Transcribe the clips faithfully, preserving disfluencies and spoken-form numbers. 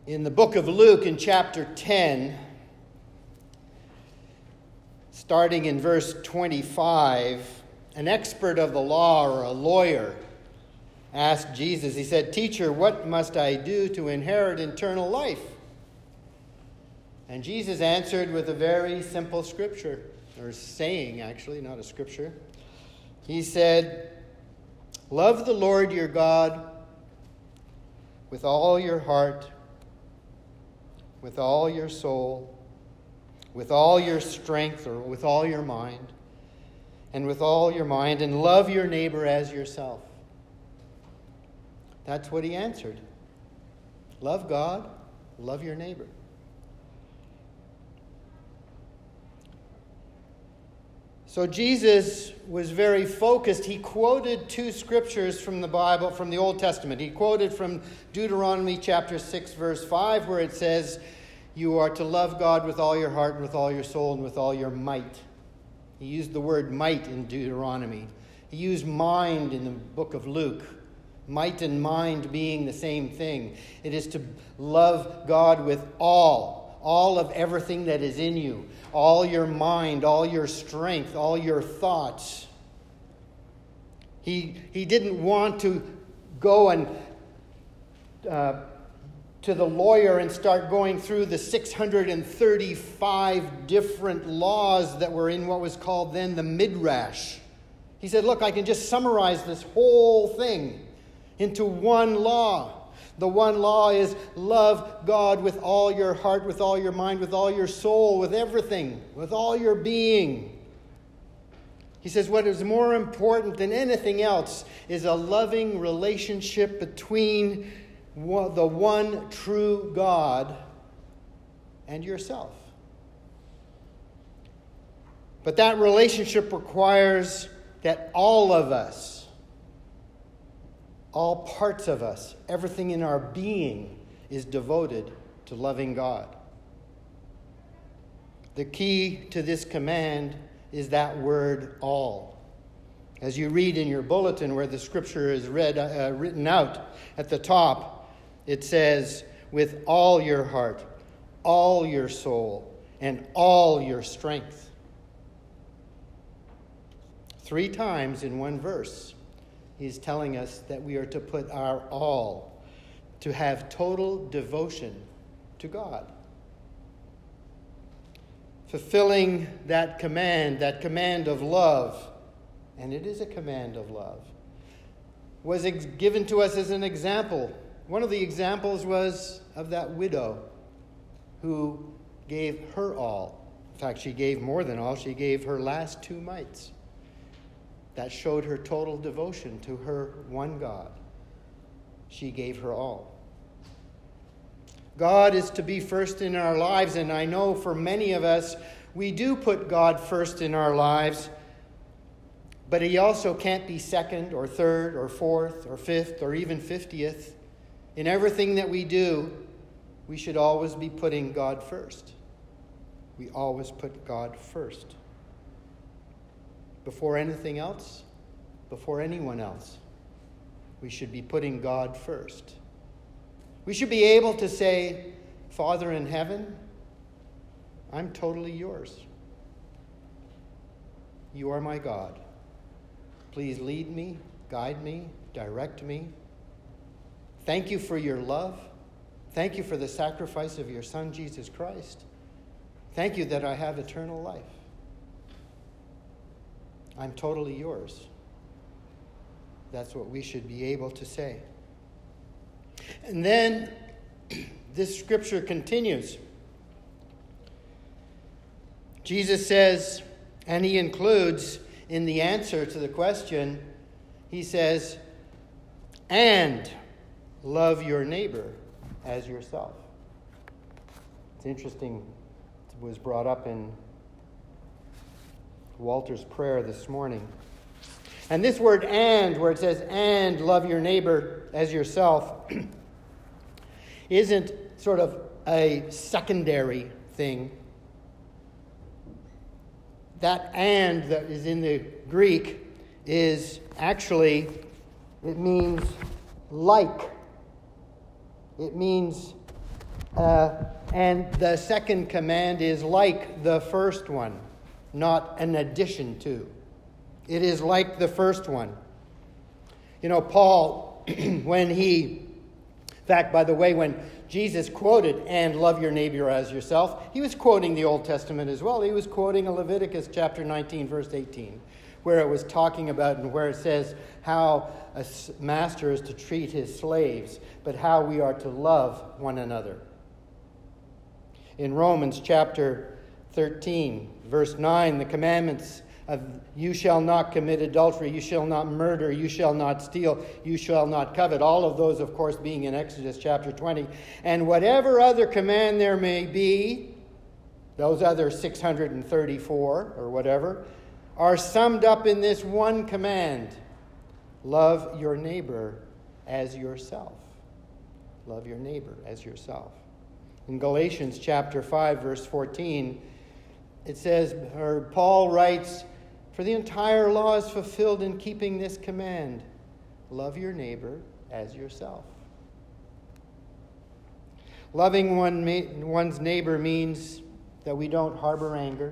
In the book of Luke, in chapter ten, starting in verse twenty-five, an expert of the law or a lawyer asked Jesus, he said, "Teacher, what must I do to inherit eternal life?" And Jesus answered with a very simple scripture, or saying actually, not a scripture. He said, "Love the Lord your God with all your heart, with all your soul, with all your strength, or with all your mind, and with all your mind, and love your neighbor as yourself." That's what he answered. Love God, love your neighbor. So Jesus was very focused. He quoted two scriptures from the Bible, from the Old Testament. He quoted from Deuteronomy chapter six, verse five, where it says, "You are to love God with all your heart, with all your soul, and with all your might." He used the word might in Deuteronomy. He used mind in the book of Luke. Might and mind being the same thing. It is to love God with all, all of everything that is in you, all your mind, all your strength, all your thoughts. He, he didn't want to go and uh, to the lawyer and start going through the six hundred thirty-five different laws that were in what was called then the Midrash. He said, "Look, I can just summarize this whole thing into one law. The one law is love God with all your heart, with all your mind, with all your soul, with everything, with all your being." He says what is more important than anything else is a loving relationship between the one true God and yourself. But that relationship requires that all of us, all parts of us, everything in our being is devoted to loving God. The key to this command is that word all. As you read in your bulletin where the scripture is read, uh, written out at the top, it says, "with all your heart, all your soul, and all your strength." Three times in one verse. He's telling us that we are to put our all, to have total devotion to God. Fulfilling that command, that command of love, and it is a command of love, was ex- given to us as an example. One of the examples was of that widow who gave her all. In fact, she gave more than all. She gave her last two mites. That showed her total devotion to her one God. She gave her all. God is to be first in our lives, and I know for many of us, we do put God first in our lives, but he also can't be second or third or fourth or fifth or even fiftieth. In everything that we do, we should always be putting God first. We always put God first. Before anything else, before anyone else, we should be putting God first. We should be able to say, "Father in heaven, I'm totally yours. You are my God. Please lead me, guide me, direct me. Thank you for your love. Thank you for the sacrifice of your Son, Jesus Christ. Thank you that I have eternal life. I'm totally yours." That's what we should be able to say. And then this scripture continues. Jesus says, and he includes in the answer to the question, he says, "and love your neighbor as yourself." It's interesting. It was brought up in Walter's prayer this morning. And this word "and," where it says, "and love your neighbor as yourself," isn't sort of a secondary thing. That "and" that is in the Greek is actually, it means like. It means Uh, and the second command is like the first one, not an addition to. It is like the first one. You know, Paul, when he, in fact, by the way, when Jesus quoted, and love your neighbor as yourself, he was quoting the Old Testament as well. He was quoting Leviticus chapter nineteen, verse eighteen, where it was talking about and where it says how a master is to treat his slaves, but how we are to love one another. In Romans chapter thirteen, verse nine, the commandments of you shall not commit adultery, you shall not murder, you shall not steal, you shall not covet. All of those, of course, being in Exodus chapter twenty. And whatever other command there may be, those other six hundred thirty-four or whatever, are summed up in this one command. Love your neighbor as yourself. Love your neighbor as yourself. In Galatians chapter five, verse fourteen, it says, or Paul writes, for the entire law is fulfilled in keeping this command. Love your neighbor as yourself. Loving one, one's neighbor means that we don't harbor anger,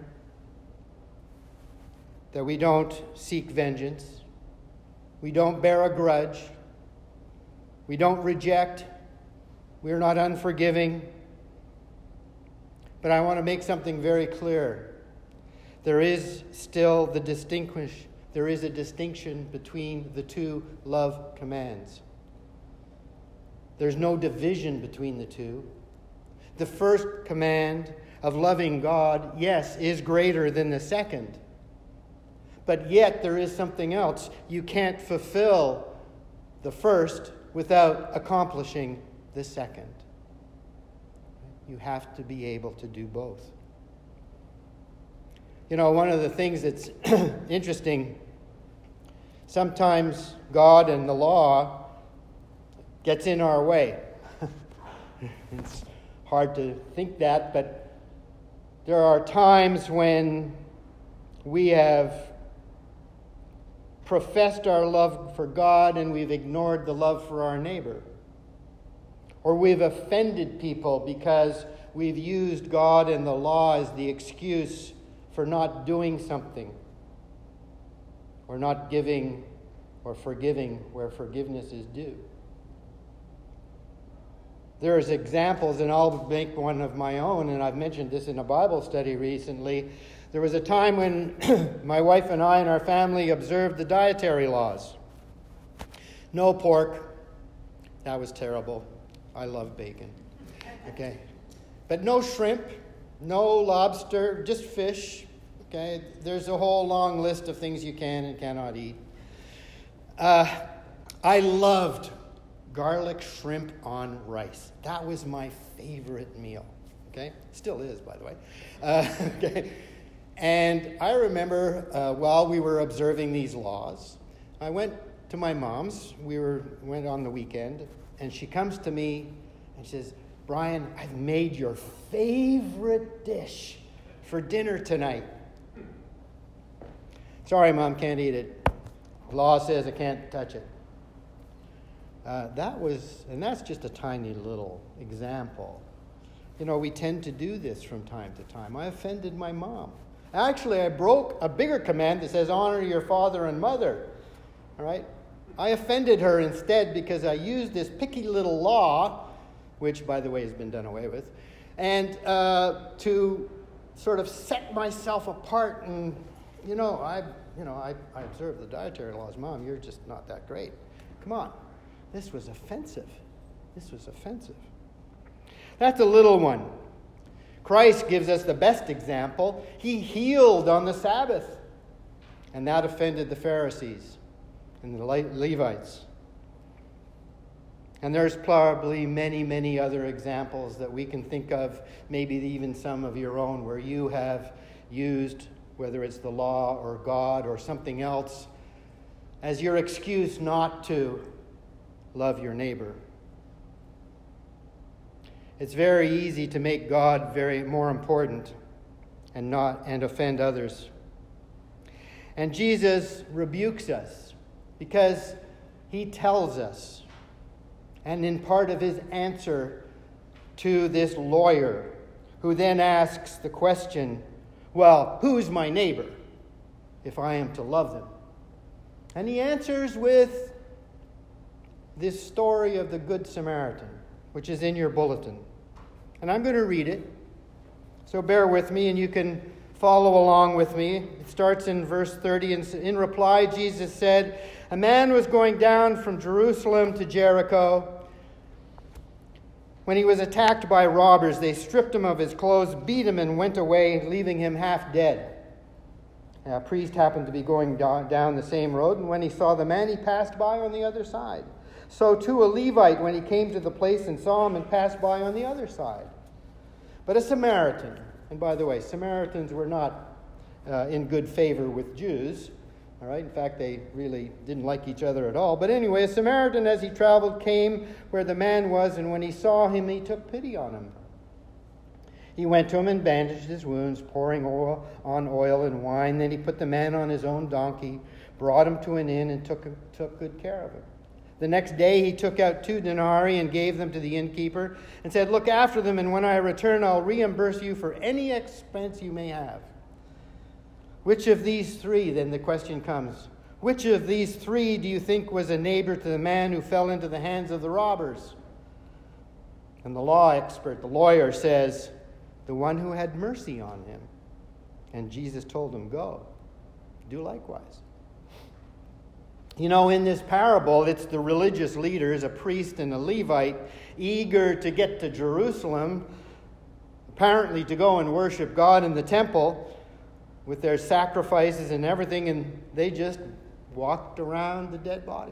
that we don't seek vengeance, we don't bear a grudge, we don't reject, we're not unforgiving. But I want to make something very clear. There is still the distinguish, there is a distinction between the two love commands. There's no division between the two. The first command of loving God, yes, is greater than the second. But yet there is something else. You can't fulfill the first without accomplishing the second. You have to be able to do both. You know, one of the things that's interesting, sometimes God and the law gets in our way. It's hard to think that, but there are times when we have professed our love for God and we've ignored the love for our neighbor. Or we've offended people because we've used God and the law as the excuse for not doing something, or not giving or forgiving where forgiveness is due. There's examples, and I'll make one of my own, and I've mentioned this in a Bible study recently. There was a time when my wife and I and our family observed the dietary laws. No pork. That was terrible. I love bacon. Okay. But no shrimp, no lobster, just fish. Okay. There's a whole long list of things you can and cannot eat. Uh, I loved garlic shrimp on rice. That was my favorite meal. Okay. Still is, by the way. Uh, okay. And I remember uh, while we were observing these laws, I went to my mom's. We were went on the weekend. And she comes to me and says, Brian, I've made your favorite dish for dinner tonight. Sorry, Mom, can't eat it. Law says I can't touch it. Uh, that was, and that's just a tiny little example. You know, we tend to do this from time to time. I offended my mom. Actually, I broke a bigger command that says honor your father and mother. All right? I offended her instead because I used this picky little law, which, by the way, has been done away with, and uh, to sort of set myself apart. And, you know, I, you know, I, I observe the dietary laws. Mom, you're just not that great. Come on. This was offensive. This was offensive. That's a little one. Christ gives us the best example. He healed on the Sabbath, and that offended the Pharisees and the Levites. And there's probably many, many other examples that we can think of, maybe even some of your own, where you have used, whether it's the law or God or something else, as your excuse not to love your neighbor. It's very easy to make God very more important and not and offend others. And Jesus rebukes us because he tells us, and in part of his answer to this lawyer, who then asks the question, well, who's my neighbor if I am to love them? And he answers with this story of the Good Samaritan, which is in your bulletin. And I'm going to read it, so bear with me and you can follow along with me. It starts in verse thirty, and in reply, Jesus said, "A man was going down from Jerusalem to Jericho. When he was attacked by robbers, they stripped him of his clothes, beat him, and went away, leaving him half dead. A priest happened to be going down the same road, and when he saw the man, he passed by on the other side. So too a Levite, when he came to the place and saw him, and passed by on the other side. But a Samaritan," and by the way, Samaritans were not uh, in good favor with Jews. All right, in fact, they really didn't like each other at all. But anyway, a Samaritan, as he traveled, came where the man was, and when he saw him, he took pity on him. He went to him and bandaged his wounds, pouring oil on oil and wine. Then he put the man on his own donkey, brought him to an inn, and took, took good care of him. The next day he took out two denarii and gave them to the innkeeper and said, "Look after them, and when I return, I'll reimburse you for any expense you may have." Which of these three, then the question comes, which of these three do you think was a neighbor to the man who fell into the hands of the robbers? And the law expert, the lawyer, says, "The one who had mercy on him." And Jesus told him, "Go, do likewise." You know, in this parable, it's the religious leaders, a priest and a Levite, eager to get to Jerusalem, apparently to go and worship God in the temple with their sacrifices and everything, and they just walked around the dead body.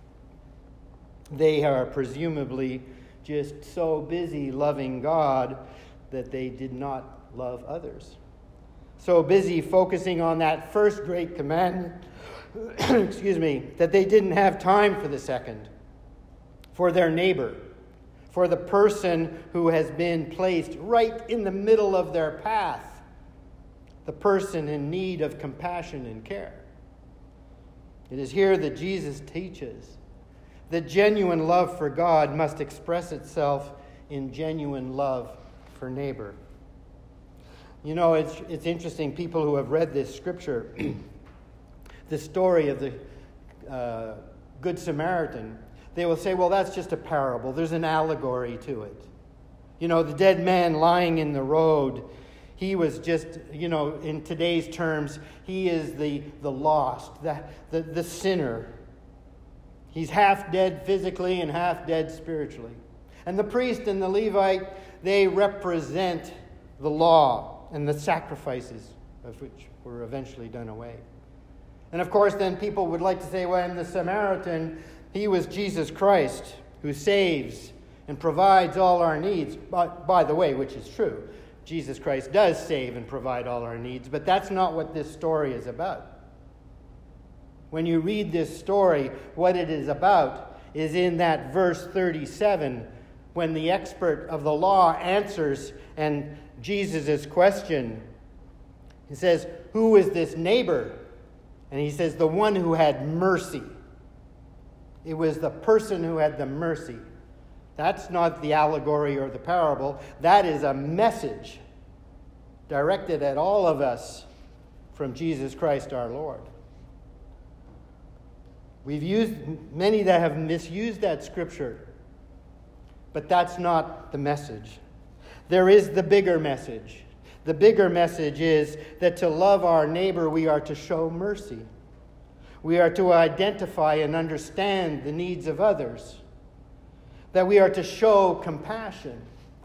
They are presumably just so busy loving God that they did not love others. So busy focusing on that first great commandment, excuse me, that they didn't have time for the second, for their neighbor, for the person who has been placed right in the middle of their path, the person in need of compassion and care. It is here that Jesus teaches that genuine love for God must express itself in genuine love for neighbor. You know, it's it's interesting, people who have read this scripture, the story of the uh, Good Samaritan, they will say, well, that's just a parable. There's an allegory to it. You know, the dead man lying in the road, he was just, you know, in today's terms, he is the, the lost, the, the, the sinner. He's half dead physically and half dead spiritually. And the priest and the Levite, they represent the law and the sacrifices of which were eventually done away. And of course, then people would like to say, well, and the Samaritan, he was Jesus Christ, who saves and provides all our needs. But, by the way, which is true, Jesus Christ does save and provide all our needs, but that's not what this story is about. When you read this story, what it is about is in that verse thirty-seven, when the expert of the law answers and Jesus' question. He says, "Who is this neighbor?" And he says, "The one who had mercy." It was the person who had the mercy. That's not the allegory or the parable. That is a message directed at all of us from Jesus Christ our Lord. We've used many that have misused that scripture, but that's not the message. There is the bigger message. The bigger message is that to love our neighbor, we are to show mercy. We are to identify and understand the needs of others. That we are to show compassion.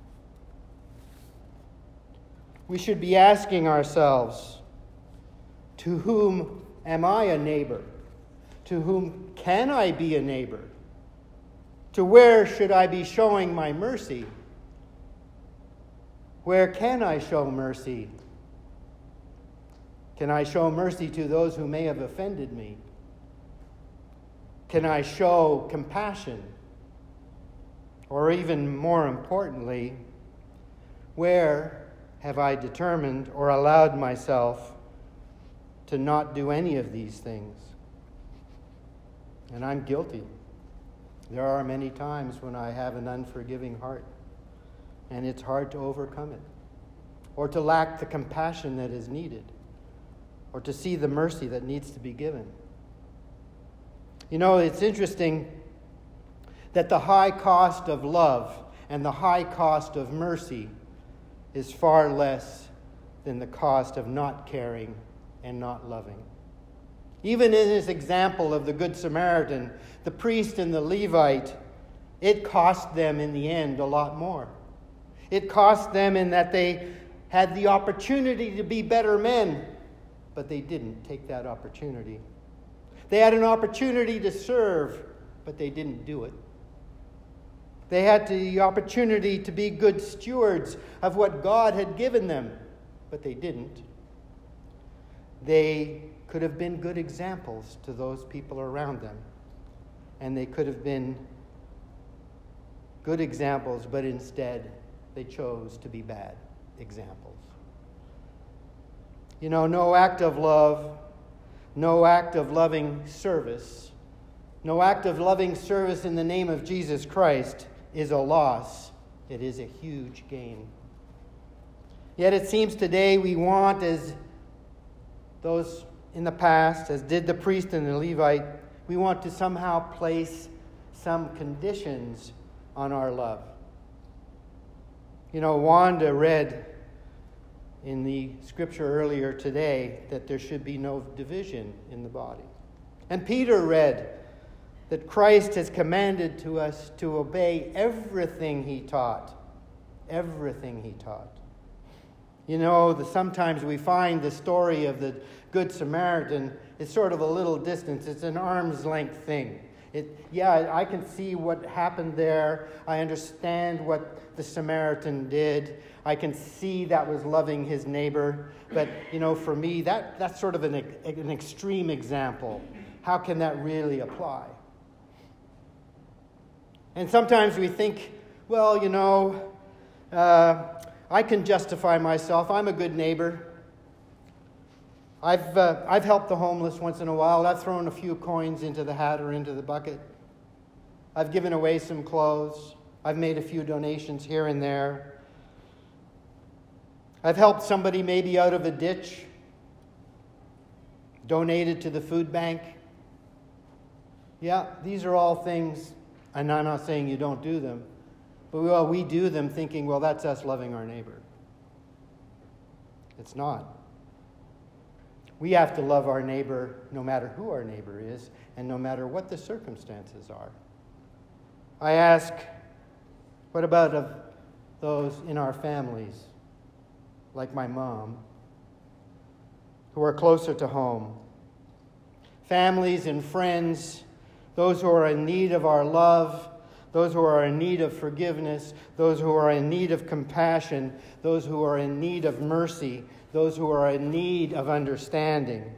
We should be asking ourselves, to whom am I a neighbor? To whom can I be a neighbor? To where should I be showing my mercy? Where can I show mercy? Can I show mercy to those who may have offended me? Can I show compassion? Or even more importantly, where have I determined or allowed myself to not do any of these things? And I'm guilty. There are many times when I have an unforgiving heart. and it's hard to overcome it, or to lack the compassion that is needed, or to see the mercy that needs to be given. You know, it's interesting that the high cost of love and the high cost of mercy is far less than the cost of not caring and not loving. Even in this example of the Good Samaritan, the priest and the Levite, it cost them in the end a lot more. It cost them in that they had the opportunity to be better men, but they didn't take that opportunity. They had an opportunity to serve, but they didn't do it. They had the opportunity to be good stewards of what God had given them, but they didn't. They could have been good examples to those people around them, and they could have been good examples, but instead they chose to be bad examples. You know, no act of love, no act of loving service, no act of loving service in the name of Jesus Christ is a loss. It is a huge gain. Yet it seems today we want, as those in the past, as did the priest and the Levite, we want to somehow place some conditions on our love. You know, Wanda read in the scripture earlier today that there should be no division in the body. And Peter read that Christ has commanded to us to obey everything he taught. Everything he taught. You know, the, sometimes we find the story of the Good Samaritan is sort of a little distance. It's an arm's length thing. It, yeah, I can see what happened there. I understand what the Samaritan did. I can see that was loving his neighbor. But, you know, for me, that, that's sort of an, an extreme example. How can that really apply? And sometimes we think, well, you know, uh, I can justify myself. I'm a good neighbor. I've uh, I've helped the homeless once in a while. I've thrown a few coins into the hat or into the bucket. I've given away some clothes. I've made a few donations here and there. I've helped somebody maybe out of a ditch, donated to the food bank. Yeah, these are all things, and I'm not saying you don't do them, but well, we do them thinking, well, that's us loving our neighbor. It's not. We have to love our neighbor no matter who our neighbor is and no matter what the circumstances are. I ask, what about of those in our families, like my mom, who are closer to home? Families and friends, those who are in need of our love, those who are in need of forgiveness, those who are in need of compassion, those who are in need of mercy, those who are in need of understanding.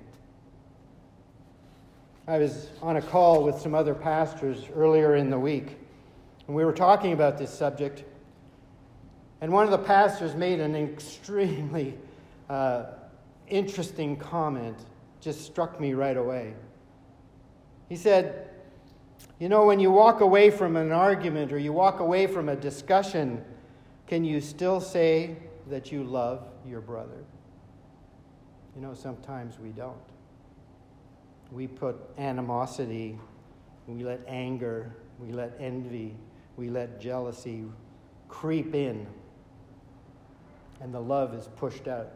I was on a call with some other pastors earlier in the week, and we were talking about this subject, and one of the pastors made an extremely uh, interesting comment, just struck me right away. He said, you know, when you walk away from an argument or you walk away from a discussion, can you still say that you love your brother? You know, sometimes we don't. We put animosity, we let anger, we let envy, we let jealousy creep in, and the love is pushed out.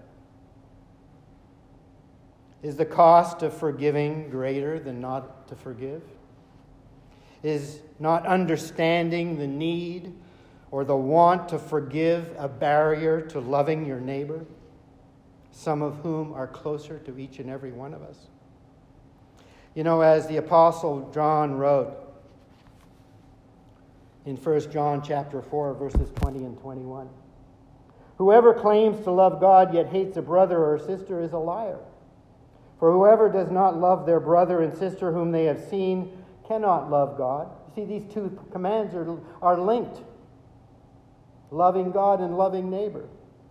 Is the cost of forgiving greater than not to forgive? Is not understanding the need or the want to forgive a barrier to loving your neighbor, some of whom are closer to each and every one of us? You know, as the Apostle John wrote in First John chapter four, verses twenty and twenty-one, whoever claims to love God yet hates a brother or sister is a liar. For whoever does not love their brother and sister whom they have seen cannot love God. You see, these two commands are, are linked. Loving God and loving neighbor.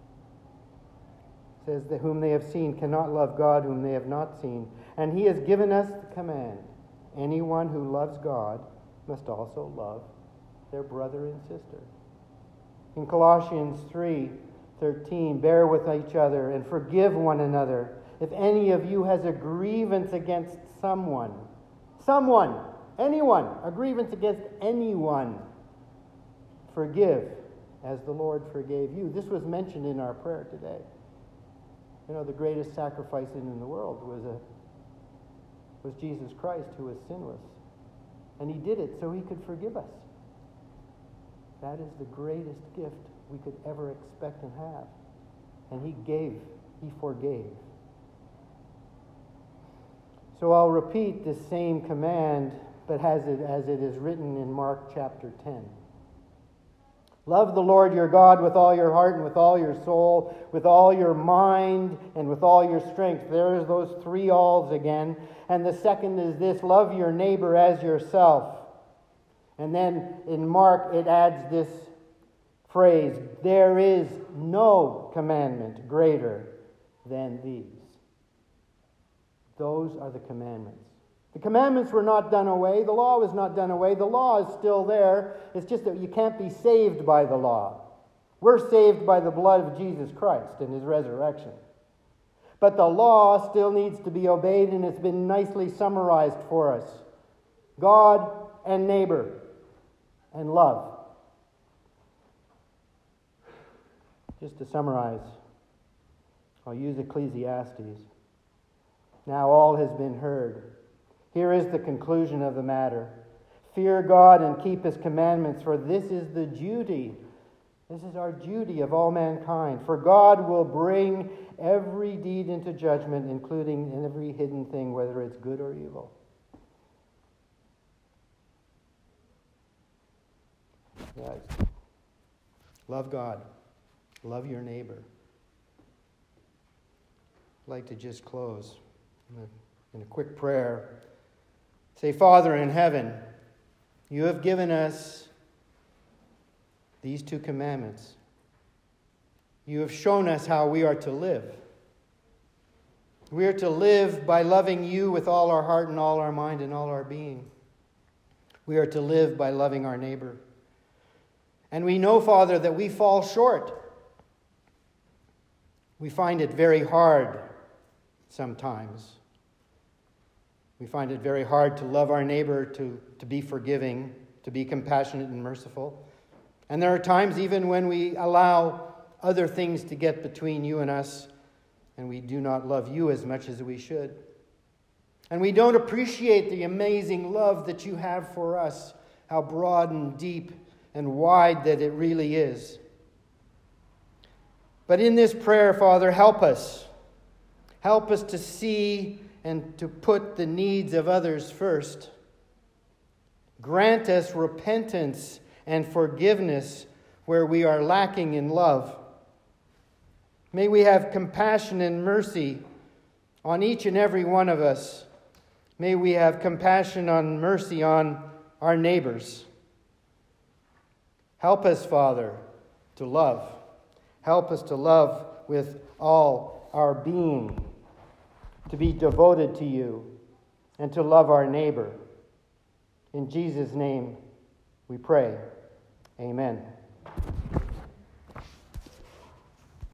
It says that whom they have seen cannot love God whom they have not seen. And he has given us the command. Anyone who loves God must also love their brother and sister. In Colossians three thirteen, bear with each other and forgive one another. If any of you has a grievance against someone, someone, anyone, a grievance against anyone, forgive as the Lord forgave you. This was mentioned in our prayer today. You know, the greatest sacrifice in the world was a was Jesus Christ, who was sinless. And he did it so he could forgive us. That is the greatest gift we could ever expect and have. And he gave, he forgave. So I'll repeat this same command, but as it, as it is written in Mark chapter ten. Love the Lord your God with all your heart and with all your soul, with all your mind and with all your strength. There's those three alls again. And the second is this: love your neighbor as yourself. And then in Mark it adds this phrase: there is no commandment greater than these. Those are the commandments. The commandments were not done away. The law was not done away. The law is still there. It's just that you can't be saved by the law. We're saved by the blood of Jesus Christ and his resurrection. But the law still needs to be obeyed, and it's been nicely summarized for us. God and neighbor and love. Just to summarize, I'll use Ecclesiastes. Now all has been heard. Here is the conclusion of the matter. Fear God and keep his commandments, for this is the duty. This is our duty of all mankind. For God will bring every deed into judgment, including every hidden thing, whether it's good or evil. Guys, love God. Love your neighbor. I'd like to just close in a quick prayer. Say, Father in heaven, you have given us these two commandments. You have shown us how we are to live. We are to live by loving you with all our heart and all our mind and all our being. We are to live by loving our neighbor. And we know, Father, that we fall short. We find it very hard sometimes. We find it very hard to love our neighbor, to, to be forgiving, to be compassionate and merciful. And there are times even when we allow other things to get between you and us, and we do not love you as much as we should. And we don't appreciate the amazing love that you have for us, how broad and deep and wide that it really is. But in this prayer, Father, help us. Help us to see and to put the needs of others first. Grant us repentance and forgiveness where we are lacking in love. May we have compassion and mercy on each and every one of us. May we have compassion and mercy on our neighbors. Help us, Father, to love. Help us to love with all our being, to be devoted to you, and to love our neighbor. In Jesus' name we pray. Amen.